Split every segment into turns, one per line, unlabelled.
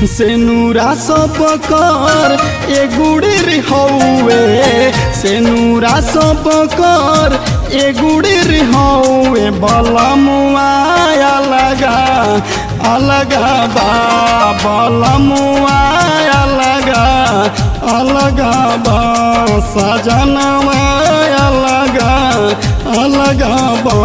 सेनुरा सब कर एगुड़िर हौवे सेनुरा सब कर एगुड़िर हौवे बलमुआ अलगा अलगा बा बलमुआ अलगा अलगा बा सजनवा अलगा अलगा बा।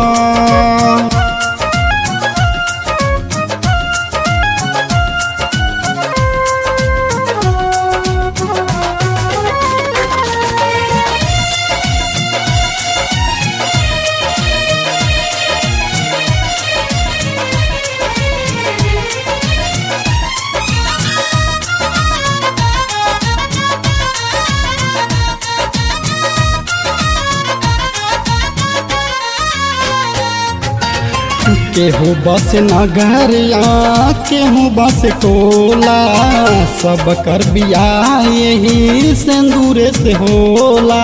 केहू बस नगरिया केहू बस टोला सब कर बियाह यही सिंदूरे से होला।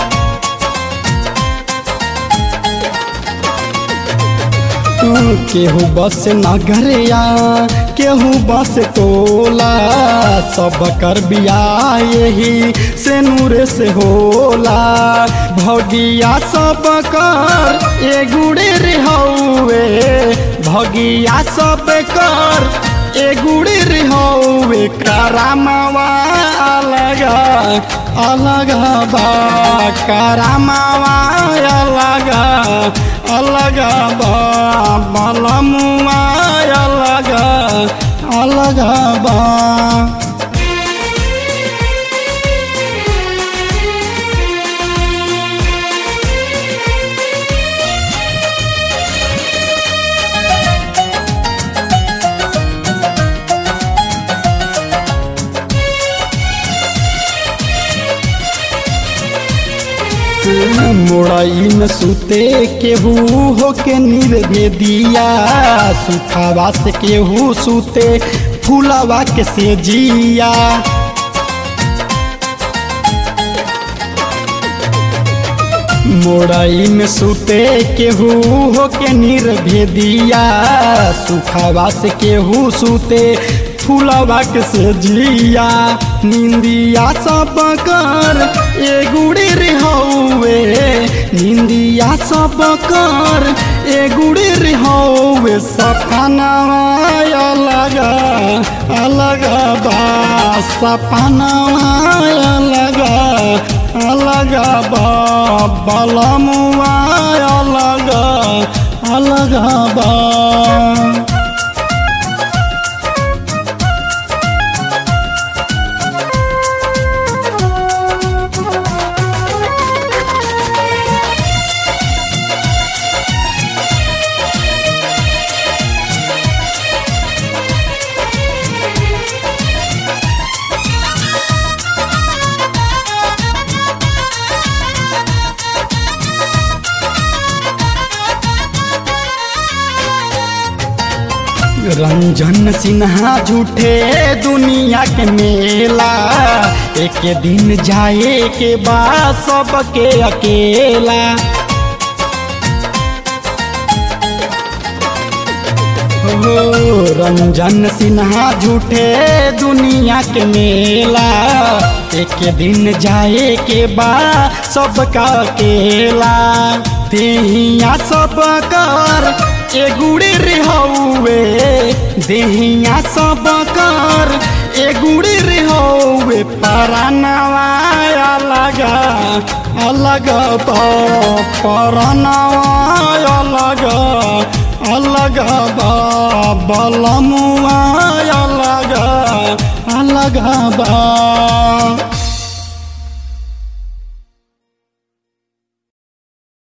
केहू बस नगरिया केहू बस टोला सब कर बियाह यही सिंदूरे से होला। भगिया सब कर एगुड़िर हौवे भगिया सब कर एगुड़िर हौवे करामावा अलगा अलगा बा करामावा अलगा अलगा बा बलमुआ अलगा अलगा बा। मोड़ाई में सुते केहू हो के निर्भेदिया सुखावा से केहू सुते फूलावा के से जिया। मोड़ाई में सुते केहू हो के निर्भेदिया सुखावा से केहू सुते फूलावा के से जिया। निंदिया सब कर एगुड़िर हौवे निंदिया सब कर एगुड़िर हौवे सपनावा अलगा अलगा बा सपनावा अलगा अलगा बा बलमुआ अलगा अलगा बा। रंजन सिन्हा झूठे दुनिया के मेला एक दिन जाए के बाद सबके अकेला। रंजन सिन्हा झूठे दुनिया के मेला एक दिन जाए के बाद सबका अकेला। देहिया सब कर एगुड़िर हौवे देहिया सब कर एगुड़िर हौवे परनवा अलगा अलगा बा परनवा अलगा अलगा बा बलमुआ अलगा अलगा बा।